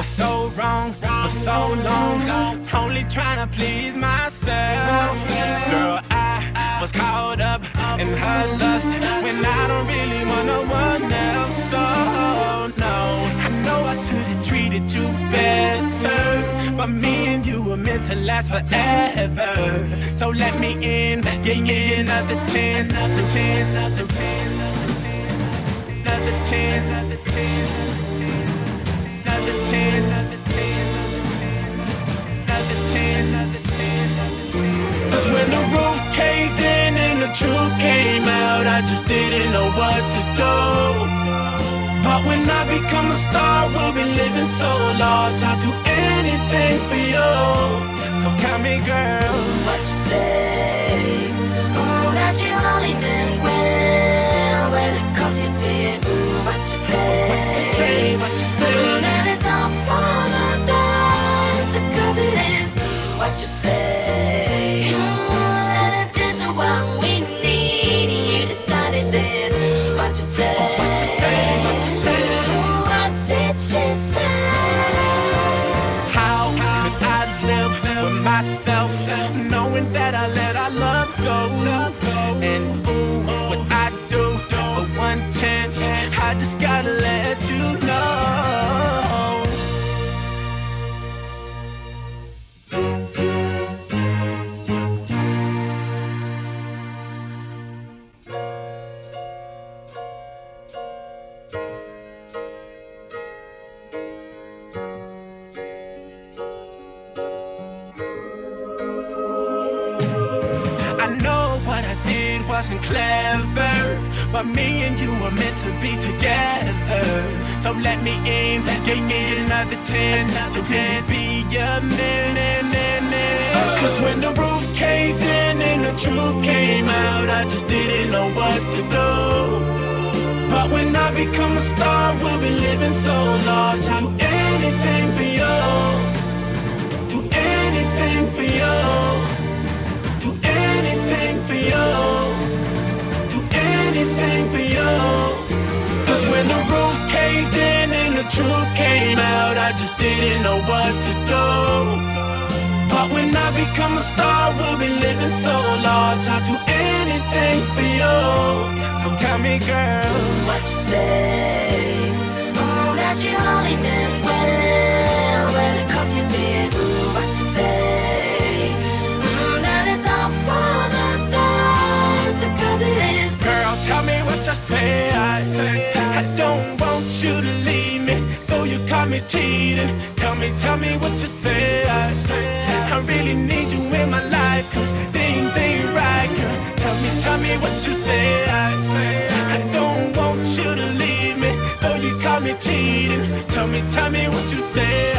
so wrong for so long, only trying to please myself. Girl, I was caught up in her lust when I don't really want no one else. So no, I know I should have treated you better, but me and you were meant to last forever. So let me in, give me another chance, another chance, another chance, another chance, another chance, another chance, another chance, another chance, another chance. 'Cause when the roof caved in and the truth came out, I just didn't know what to do. But when I become a star, we'll be living so large, I'll do anything for you. So tell me, girl, what you say? That you only meant well, 'cause you did. What you say? What you say? What you say? That it's all for the best, 'cause it is. What you say? That it's just what we need. You decided this. What you say? What you say? What you say? What did she say? How could I live with myself, knowing that I let our love go? And ooh, what I do for one chance, I just gotta let you know. Wasn't clever, but me and you were meant to be together. So let me in, give me another chance to be your man. 'Cause when the roof caved in and the truth came out, I just didn't know what to do. But when I become a star, we'll be living so large, I'll do anything for you. Do anything for you. Do anything for you. Anything for you. 'Cause when the roof caved in and the truth came out, I just didn't know what to do. But when I become a star, we'll be living so large, I'll do anything for you. So tell me, girl, what you say? That you only meant well, 'cause you did. What you say? That it's all for the best, 'cause it is. Girl, tell me what you say. I don't want you to leave me, though you caught me cheating. Tell me what you say. I really need you in my life, 'cause things ain't right, girl. Tell me what you say. I don't want you to leave me, though you caught me cheating. Tell me what you say.